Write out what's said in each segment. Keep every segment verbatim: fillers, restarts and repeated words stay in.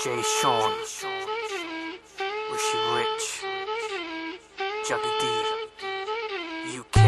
Jay Sean, Rishi Rich, Juggy D, U K.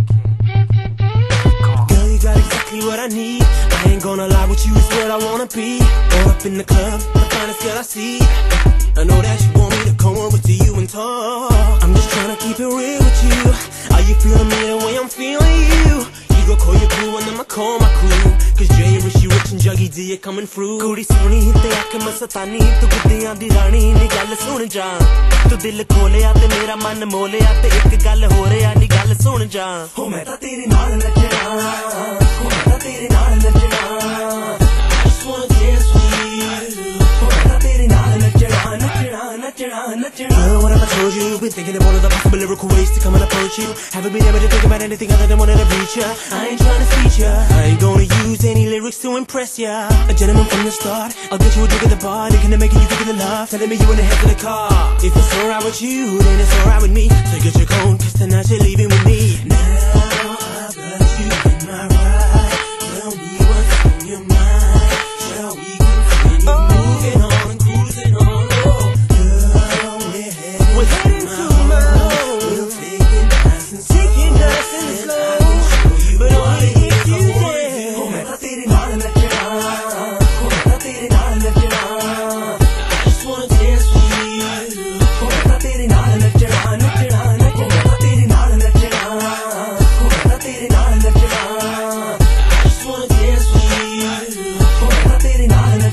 Come on. Girl, you got exactly what I need. I ain't gonna lie, with you is what I wanna be. Go up in the club, the finest girl I see. I know that you want me to come over to you and talk. I'm just trying to keep it real with you. Are you feeling me the way I'm feeling you? You go call your crew and I'ma call my crew. Cause Jay, Rishi Rich and Juggy D are coming through. Kudi soni te aak masatani, tu guddiyan di rani ni gall sun ja. Tu dil kholeya te mera man moleya te ek gall ho reya ni gall sun ja. Ho main ta tere naal nachna, ho main ta tere naal nachna. I just wanna dance with you. Ho main ta tere naal nachna, nachna, nachna, nachna. Girl, what have I told you? Been thinking of all of the possible lyrical ways to come and approach you. Haven't been able to think about anything other than wanting to reach ya. I ain't trying to speech ya, I ain't gonna use any lyrics to impress ya. A gentleman from the start, I'll get you a drink at the bar. Thinking of making you think of the love, telling me you in the head of the car. If it's alright with you, then it's alright with me. So get your cone, cause tonight you're leaving with me. Now I've got you in my ride. Tell me what's on your mind. Shall we continue moving on and cruising on? Oh, girl, we're heading, we're heading to my home. We'll take it nice and slow, take it nice and slow. But only if you dare. Oh, man, I did it all in the job. Oh, man, I did it all in the job. I just wanna dance with you. Oh, man, I did it all in the job. Oh, man, I did it all in the job. Oh, man, I did it all in the job. I just wanna dance with you. Oh, man, I did it all in the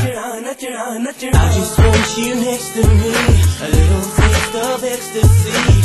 job. I just want you next to me. A little taste of ecstasy.